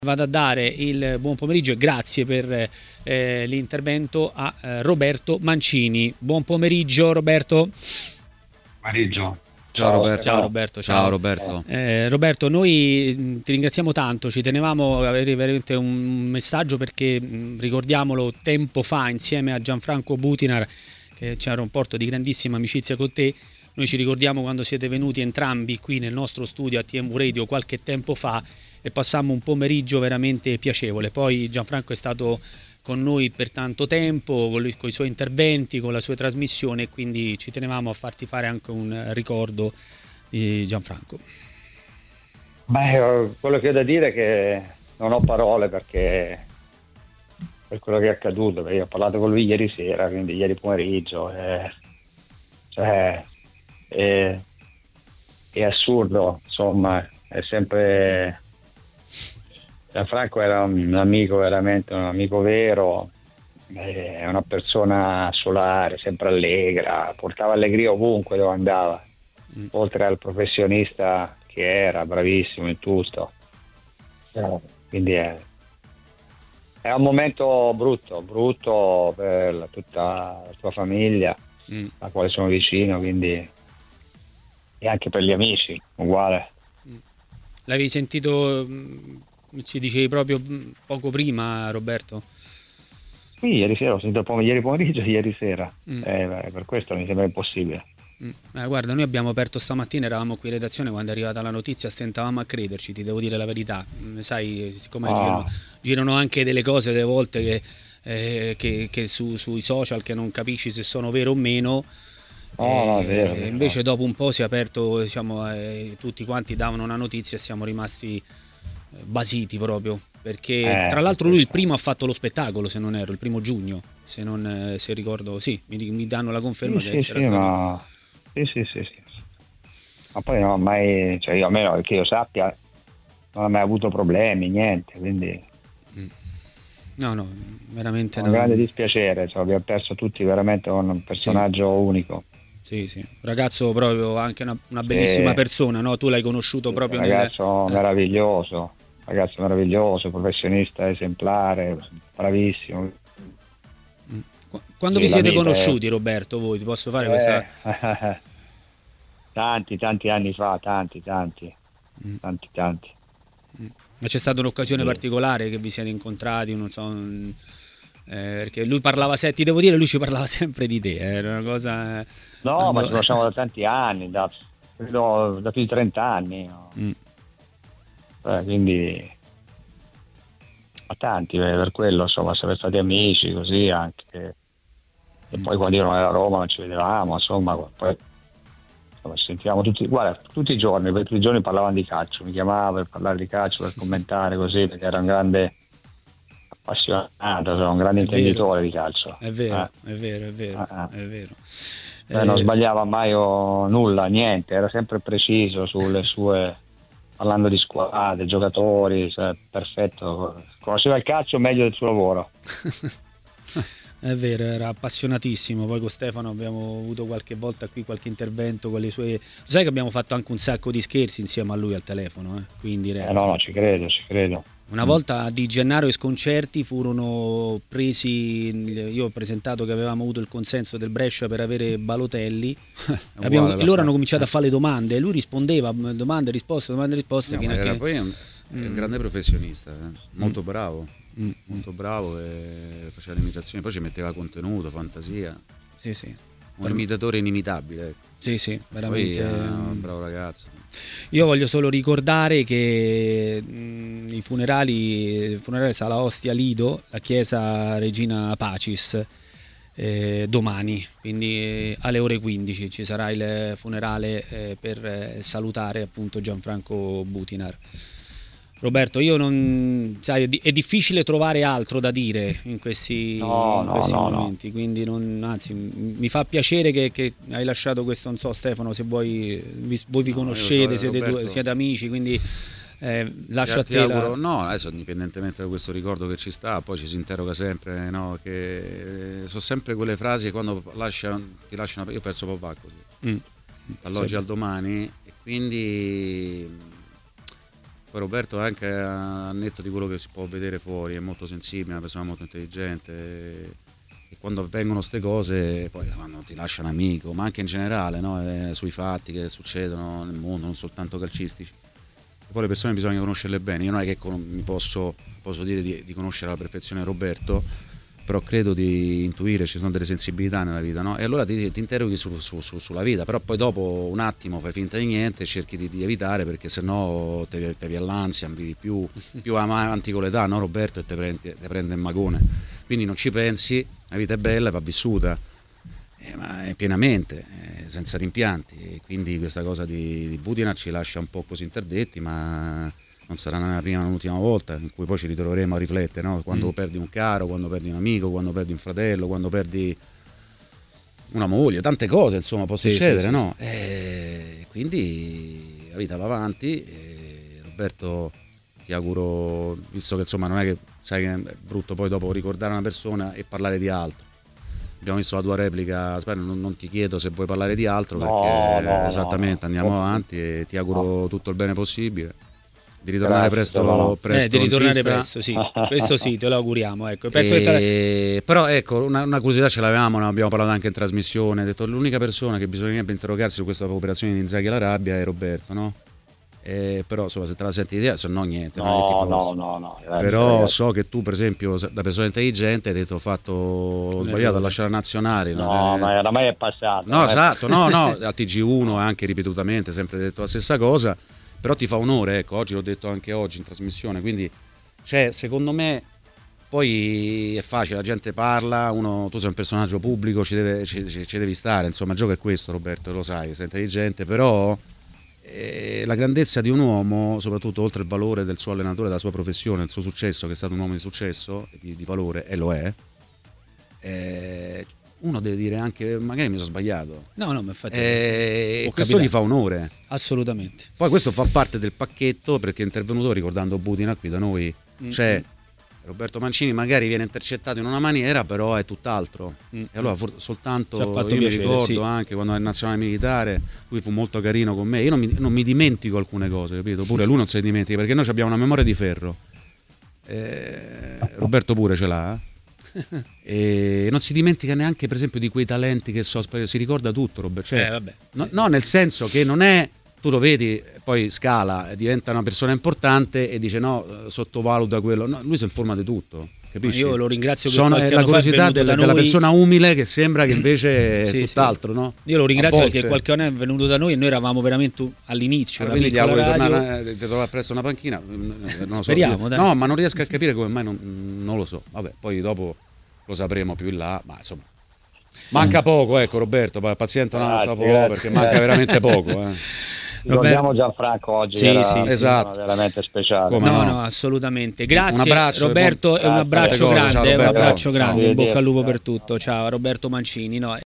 Vado a dare il buon pomeriggio e grazie per l'intervento a Roberto Mancini. Buon pomeriggio Roberto. Pomeriggio. Ciao Roberto. Ciao Roberto. Ciao Roberto. Roberto, noi ti ringraziamo tanto, ci tenevamo ad avere veramente un messaggio perché ricordiamolo, tempo fa insieme a Gianfranco Butinar, che c'era un rapporto di grandissima amicizia con te. Noi ci ricordiamo quando siete venuti entrambi qui nel nostro studio a TMU Radio qualche tempo fa e passammo un pomeriggio veramente piacevole. Poi Gianfranco è stato con noi per tanto tempo, con i suoi interventi, con la sua trasmissione, e quindi ci tenevamo a farti fare anche un ricordo di Gianfranco. Beh, quello che ho da dire è che non ho parole perché per quello che è accaduto, perché io ho parlato con lui ieri sera, quindi ieri pomeriggio, è assurdo, insomma, è sempre... Gianfranco era un amico, veramente un amico vero, è una persona solare, sempre allegra, portava allegria ovunque dove andava, oltre al professionista che era, bravissimo in tutto. Quindi è un momento brutto per tutta la tua famiglia, a quale sono vicino, quindi, e anche per gli amici, uguale. L'avevi sentito, ci dicevi proprio poco prima, Roberto? Sì, ieri sera, ho sentito ieri pomeriggio e ieri sera, per questo mi sembra impossibile. Guarda, noi abbiamo aperto stamattina, eravamo qui in redazione, quando è arrivata la notizia stentavamo a crederci, ti devo dire la verità. Sai, siccome girano anche delle cose delle volte che sui social che non capisci se sono vere o meno. È vero, invece dopo un po' si è aperto, diciamo, tutti quanti davano una notizia e siamo rimasti basiti proprio, perché tra l'altro lui il primo ha fatto lo spettacolo, se non erro, il 1° giugno, se ricordo, sì, mi danno la conferma che c'era stato. Sì. Ma poi non ho mai, cioè io, almeno che io sappia, non ho mai avuto problemi, niente, quindi no, veramente un grande dispiacere, cioè, abbiamo perso tutti veramente un personaggio unico. Sì, ragazzo proprio anche una bellissima persona, no? Tu l'hai conosciuto proprio ragazzo meraviglioso, professionista esemplare, bravissimo. Quando vi siete conosciuti, Roberto, voi? Ti posso fare questa? Tanti anni fa, tanti. Ma c'è stata un'occasione particolare che vi siete incontrati, non so, perché lui parlava, ti devo dire, lui ci parlava sempre di te, era una cosa... No, ma ci conosciamo da tanti anni, da più di 30 anni. No? Quindi a tanti, per quello, insomma, siamo stati amici così anche. E poi quando io non ero a Roma non ci vedevamo, insomma, poi ci sentivamo tutti i giorni, per tutti i giorni parlavano di calcio, mi chiamava per parlare di calcio, per commentare così, perché era un grande appassionato, un grande intenditore di calcio. È vero. Non sbagliava mai nulla, niente, era sempre preciso sulle sue, parlando di squadre, giocatori, cioè, perfetto, conosceva il calcio meglio del suo lavoro. È vero, era appassionatissimo. Poi con Stefano abbiamo avuto qualche volta qui qualche intervento con le sue... Sai che abbiamo fatto anche un sacco di scherzi insieme a lui al telefono, qui in diretta. No, ci credo. Una volta Di Gennaro e Sconcerti furono presi, io ho presentato che avevamo avuto il consenso del Brescia per avere Balotelli, loro hanno cominciato a fare le domande e lui rispondeva, domande e risposte. Poi è un grande professionista, molto bravo e faceva le imitazioni, poi ci metteva contenuto, fantasia. Sì. Un imitatore inimitabile. Sì, veramente. Poi un bravo ragazzo. Io voglio solo ricordare che i funerali Sala Ostia Lido, la chiesa Regina Pacis, domani, quindi alle ore 15 ci sarà il funerale per salutare appunto Gianfranco Butinar. Roberto, io non, sai, è difficile trovare altro da dire in questi momenti, quindi anzi mi fa piacere che hai lasciato questo, non so Stefano se voi vi conoscete, siete amici, quindi lascio a te auguro, no, adesso indipendentemente da questo ricordo che ci sta, poi ci si interroga sempre, no, che sono sempre quelle frasi che quando ti lasciano, io ho perso papà così, dall'oggi al domani, e quindi Poi Roberto, anche a netto di quello che si può vedere fuori, è molto sensibile, una persona molto intelligente, e quando avvengono queste cose poi quando ti lascia un amico, ma anche in generale, no? Sui fatti che succedono nel mondo, non soltanto calcistici. E poi le persone bisogna conoscerle bene. Io non è che mi posso dire di conoscere alla perfezione Roberto, però credo di intuire, ci sono delle sensibilità nella vita, no? E allora ti interroghi sulla vita, però poi dopo un attimo fai finta di niente e cerchi di evitare, perché sennò te vi all'ansia, vivi più avanti con l'età, no Roberto, e te prende il magone. Quindi non ci pensi, la vita è bella e va vissuta, ma è pienamente, senza rimpianti, e quindi questa cosa di Butina ci lascia un po' così interdetti, ma non sarà la prima e l'ultima volta in cui poi ci ritroveremo a riflettere, no? Quando perdi un caro, quando perdi un amico, quando perdi un fratello, quando perdi una moglie, tante cose insomma può succedere, sì. No? Quindi la vita va avanti, Roberto, ti auguro, visto che insomma non è che sai che è brutto poi dopo ricordare una persona e parlare di altro. Abbiamo visto la tua replica, spero, non ti chiedo se vuoi parlare di altro, perché esattamente andiamo avanti, e ti auguro tutto il bene possibile. Di ritornare presto di ritornare presto, sì. Questo sì, te lo auguriamo, ecco. Penso però ecco, una curiosità ce l'avevamo, ne abbiamo parlato anche in trasmissione, ho detto l'unica persona che bisognerebbe interrogarsi su questa operazione di Inzaghi alla rabbia è Roberto, no? Però insomma, se te la senti idea, se no niente, no. Però so che tu per esempio da persona intelligente hai detto ho sbagliato a lasciare la nazionale, ma oramai è passato, esatto, al TG1 anche ripetutamente sempre detto la stessa cosa, però ti fa onore, ecco, oggi l'ho detto anche oggi in trasmissione, quindi secondo me poi è facile, la gente parla, tu sei un personaggio pubblico, ci devi stare, insomma il gioco è questo, Roberto, lo sai, sei intelligente, però la grandezza di un uomo, soprattutto oltre il valore del suo allenatore, della sua professione, del suo successo, che è stato un uomo di successo, di valore, e lo è, uno deve dire anche magari mi sono sbagliato, ma infatti questo gli fa onore, assolutamente. Poi questo fa parte del pacchetto, perché è intervenuto, ricordando Butina qui da noi, c'è Roberto Mancini, magari viene intercettato in una maniera, però è tutt'altro, e allora soltanto io mi ricordo anche quando è in nazionale militare, lui fu molto carino con me, io non mi dimentico alcune cose, capito? Pure lui non si dimentica, perché noi abbiamo una memoria di ferro, Roberto pure ce l'ha, e non si dimentica neanche per esempio di quei talenti che si ricorda tutto, Roberto, no, nel senso che non è, tu lo vedi, poi scala, diventa una persona importante e dice no, sottovaluta quello, no, lui si informa di tutto, capisci? Io lo ringrazio, è la curiosità della persona umile, che sembra che invece è tutt'altro, no? Io lo ringrazio perché qualche anno è venuto da noi e noi eravamo veramente all'inizio, quindi gli auguro di trovare presto una panchina, non lo so. Speriamo, dai. No, ma non riesco a capire come mai, non lo so, vabbè, poi dopo lo sapremo più in là, ma insomma manca poco, ecco Roberto, paziente un altro po', perché manca veramente poco, Ricordiamo Gianfranco oggi, esatto, veramente speciale. No, assolutamente. Grazie un abbraccio, Roberto, e un abbraccio grande, ciao, un abbraccio grande, in bocca al lupo Ciao. per tutto. Ciao Roberto Mancini.